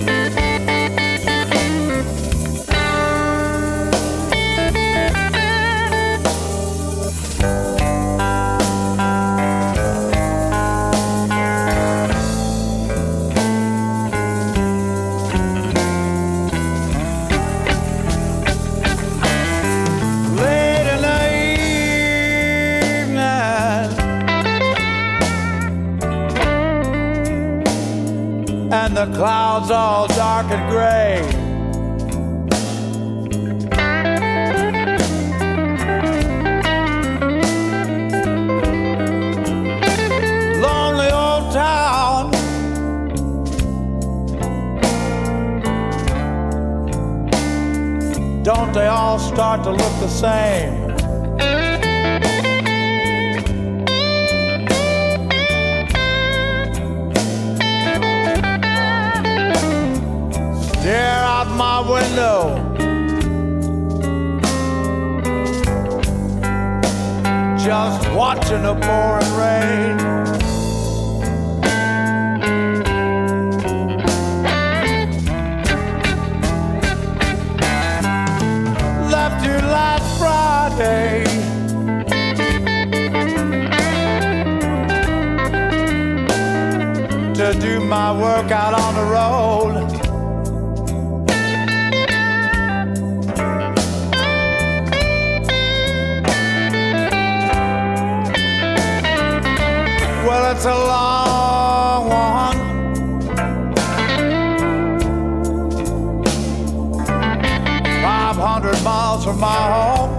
And the clouds all dark and gray. Lonely old town, don't they all start to look the same? Stare out my window, just watching the pouring rain. Left you last Friday, to do my work out on the road. Well, it's a long one, 500 miles from my home.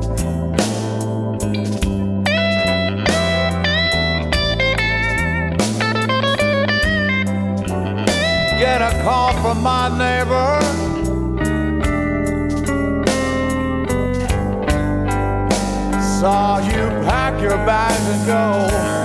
Get a call from my neighbor, saw you pack your bags and go.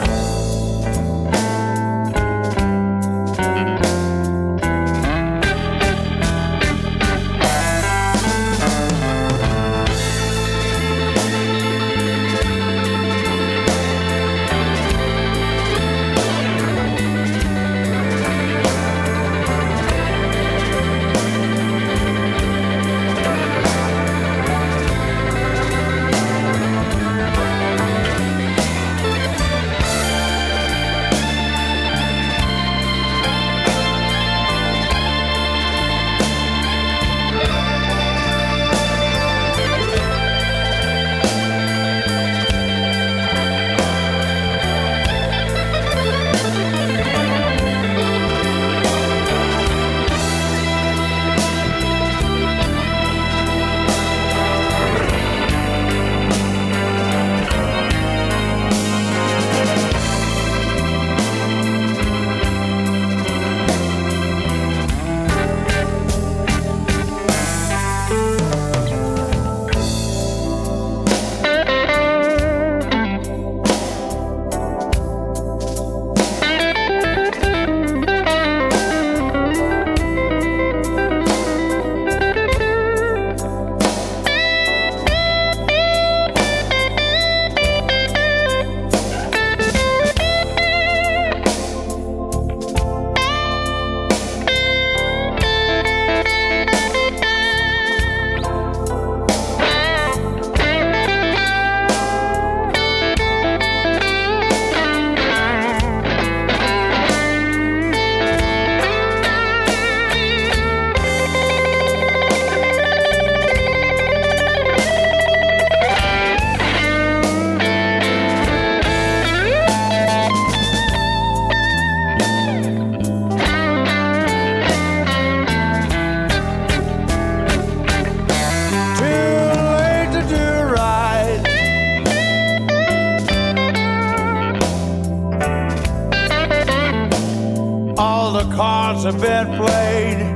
The cards have been played.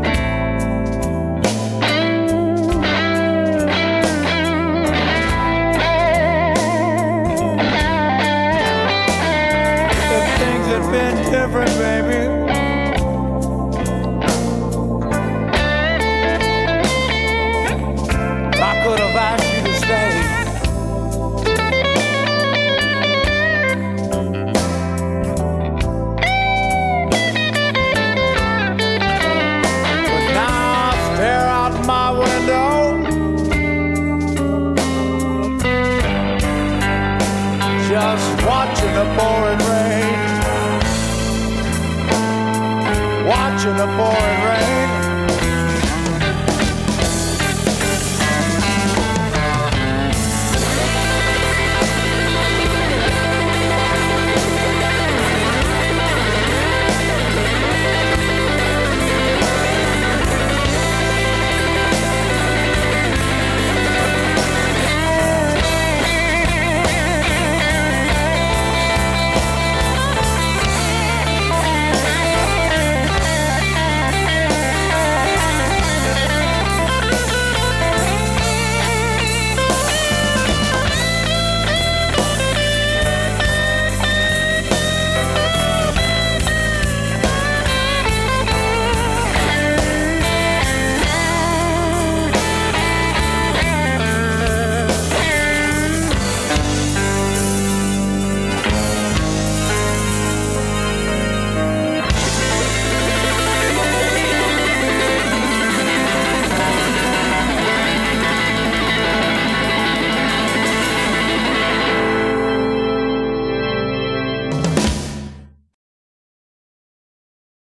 If things had been different, baby, I could have asked you to stay. the pouring rain.